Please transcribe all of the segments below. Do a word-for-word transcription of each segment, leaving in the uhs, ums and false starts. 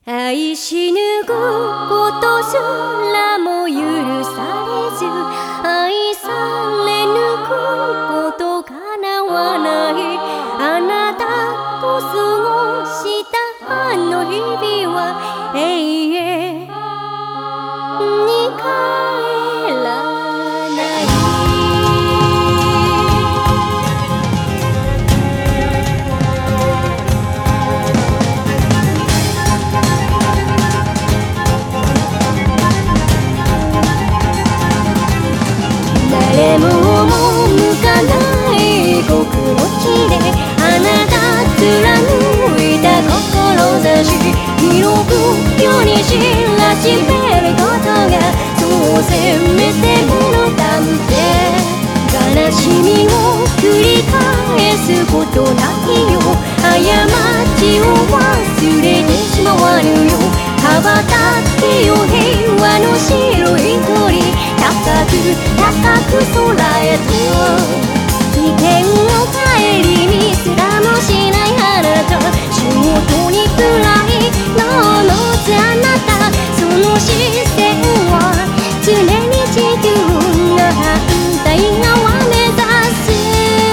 愛しぬくことすらも許されず、愛されぬくこと叶わない。あなたと過ごしたあの日々は永遠に帰らない。誰も向かない極の地であなた貫いた志、広く世に知らしめることがそうせめてものなんて、悲しみを繰り返すことないよ。過ちを忘れてしまわぬよ。羽ばたけよ平和の白い鳥、高く高く空へと。危険を顧みすらもしないあなた、仕事にくらいののつあなた、その視線は常に地球が反対側目指す。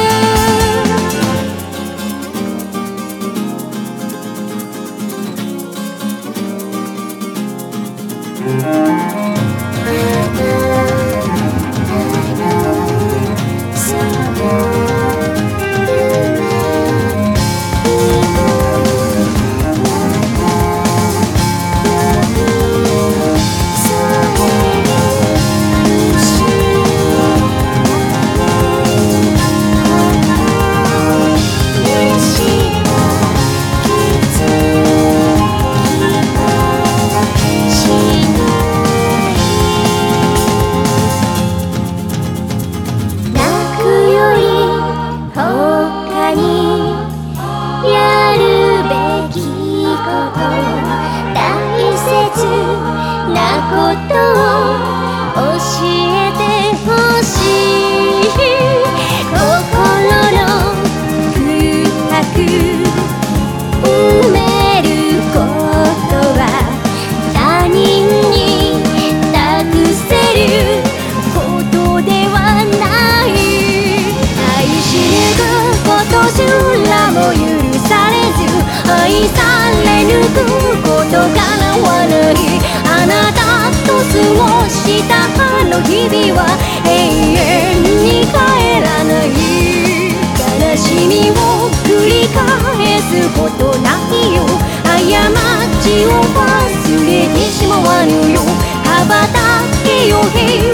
愛されぬくこと叶わない。あなたと過ごしたあの日々は永遠に帰らない。悲しみを繰り返すことないよ。過ちを忘れてしまわぬよ。羽ばたけよ平